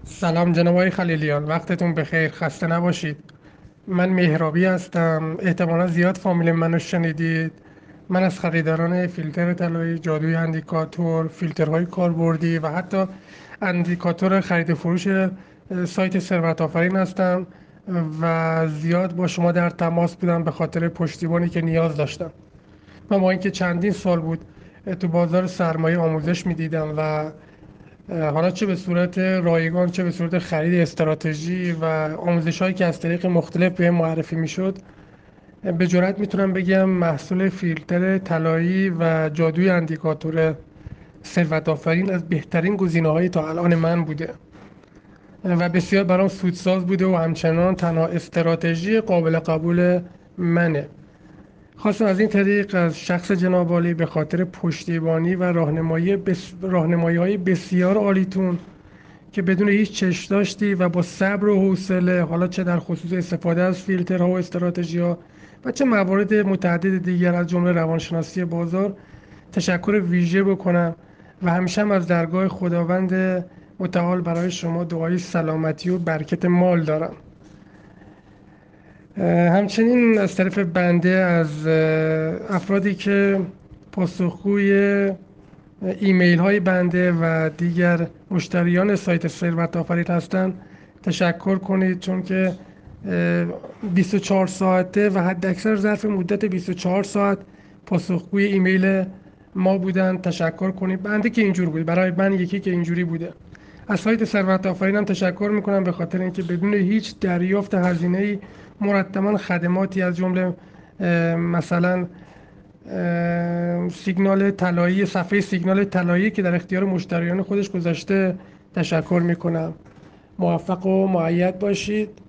سلام جناب آقای خلیلیان، وقتتون بخیر، خسته نباشید. من مهرابی هستم. احتمالا زیاد فامیل منو شنیدید. من از خریداران فیلتر طلایی، جادوی اندیکاتور، فیلترهای کاربردی و حتی اندیکاتور خرید و فروش سایت ثروت آفرین هستم و زیاد با شما در تماس بودم به خاطر پشتیبانی که نیاز داشتم. من با اینکه چندین سال بود تو بازار سرمایه آموزش میدیدم و حالا چه به صورت رایگان چه به صورت خرید استراتژی و آموزش هایی که از طریق مختلف به معرفی میشد، به جرات میتونم بگم محصول فیلتر طلایی و جادوی اندیکاتور ثروت آفرین از بهترین گزینه های تا الان من بوده و بسیار برام سودساز بوده و همچنان تنها استراتژی قابل قبول منه. خواستم از این طریق از شخص جناب عالی به خاطر پشتیبانی و راهنمایی های بسیار عالیتون که بدون هیچ چش داشتی و با صبر و حوصله، حالا چه در خصوص استفاده از فیلترها و استراتژی‌ها و چه موارد متعدد دیگر از جمله روانشناسی بازار، تشکر ویژه بکنم و همیشه هم از درگاه خداوند متعال برای شما دعای سلامتی و برکت مال دارم. همچنین از طرف بنده از افرادی که پاسخگوی ایمیل های بنده و دیگر مشتریان سایت ثروت آفرین هستند تشکر کنید، چون که 24 ساعته و حد اکثر ظرف مدت 24 ساعت پاسخگوی ایمیل ما بودن. تشکر کنید. بنده که اینجور بود، برای من یکی که اینجوری بوده. از سایت ثروت آفرین هم تشکر میکنم به خاطر اینکه بدون هیچ دریافت هزینه‌ای مرتبا خدماتی از جمله مثلا سیگنال طلایی، صفحه سیگنال طلایی که در اختیار مشتریان خودش گذاشته، تشکر میکنم. موفق و مؤید باشید.